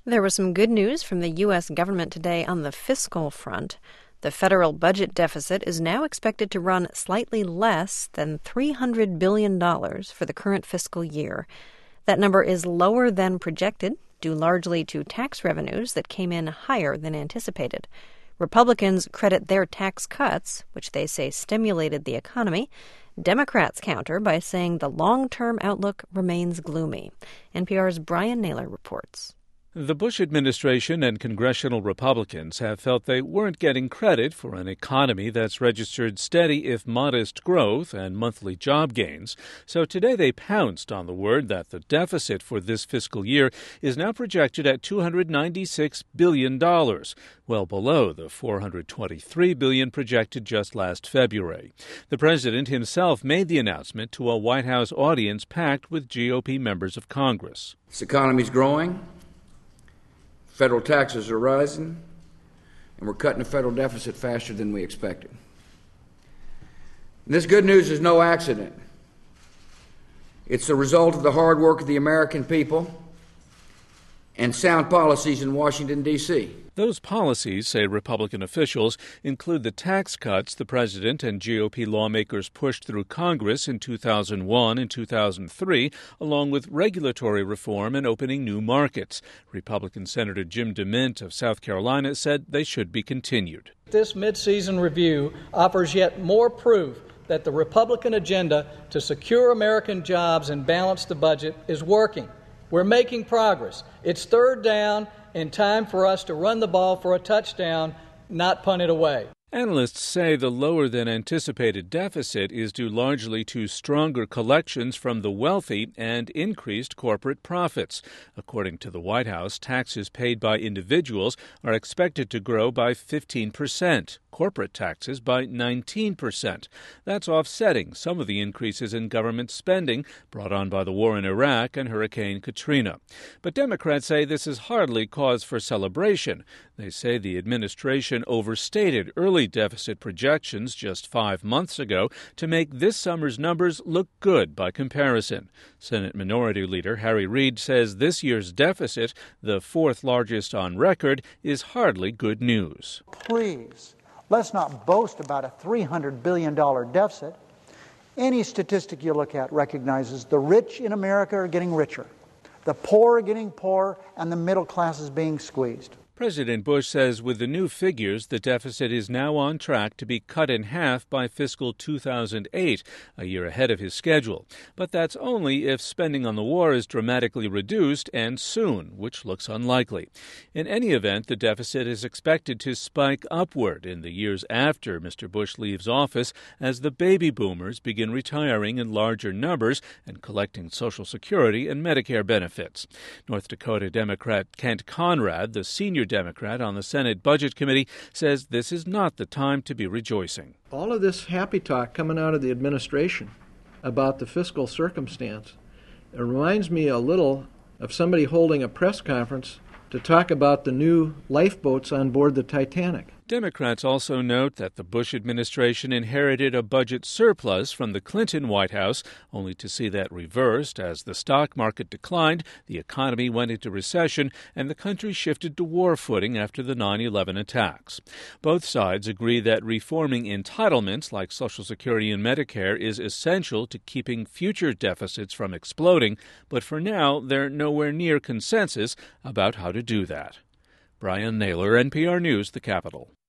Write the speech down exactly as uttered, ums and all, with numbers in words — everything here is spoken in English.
There was some good news from the U S government today on the fiscal front. The federal budget deficit is now expected to run slightly less than three hundred billion dollars for the current fiscal year. That number is lower than projected, due largely to tax revenues that came in higher than anticipated. Republicans credit their tax cuts, which they say stimulated the economy. Democrats counter by saying the long-term outlook remains gloomy. N P R's Brian Naylor reports. The Bush administration and congressional Republicans have felt they weren't getting credit for an economy that's registered steady if modest growth and monthly job gains. So today they pounced on the word that the deficit for this fiscal year is now projected at two hundred ninety-six billion dollars, well below the four hundred twenty-three billion dollars projected just last February. The president himself made the announcement to a White House audience packed with G O P members of Congress. This economy's growing. Federal taxes are rising, and we're cutting the federal deficit faster than we expected. And this good news is no accident. It's the result of the hard work of the American people and sound policies in Washington, D C Those policies, say Republican officials, include the tax cuts the president and G O P lawmakers pushed through Congress in two thousand one and two thousand three, along with regulatory reform and opening new markets. Republican Senator Jim DeMint of South Carolina said they should be continued. This mid-season review offers yet more proof that the Republican agenda to secure American jobs and balance the budget is working. We're making progress. It's third down and time for us to run the ball for a touchdown, not punt it away. Analysts say the lower than anticipated deficit is due largely to stronger collections from the wealthy and increased corporate profits. According to the White House, taxes paid by individuals are expected to grow by fifteen percent. Corporate taxes by nineteen percent. That's offsetting some of the increases in government spending brought on by the war in Iraq and Hurricane Katrina. But Democrats say this is hardly cause for celebration. They say the administration overstated early deficit projections just five months ago to make this summer's numbers look good by comparison. Senate Minority Leader Harry Reid says this year's deficit, the fourth largest on record, is hardly good news. Please. Let's not boast about a three hundred billion dollars deficit. Any statistic you look at recognizes the rich in America are getting richer, the poor are getting poorer, and the middle class is being squeezed. President Bush says with the new figures, the deficit is now on track to be cut in half by fiscal two thousand eight, a year ahead of his schedule. But that's only if spending on the war is dramatically reduced and soon, which looks unlikely. In any event, the deficit is expected to spike upward in the years after Mister Bush leaves office as the baby boomers begin retiring in larger numbers and collecting Social Security and Medicare benefits. North Dakota Democrat Kent Conrad, the senior Democrat on the Senate Budget Committee, says this is not the time to be rejoicing. All of this happy talk coming out of the administration about the fiscal circumstance, it reminds me a little of somebody holding a press conference to talk about the new lifeboats on board the Titanic. Democrats also note that the Bush administration inherited a budget surplus from the Clinton White House, only to see that reversed as the stock market declined, the economy went into recession, and the country shifted to war footing after the nine eleven attacks. Both sides agree that reforming entitlements like Social Security and Medicare is essential to keeping future deficits from exploding, but for now they're nowhere near consensus about how to do that. Brian Naylor, N P R News, The Capitol.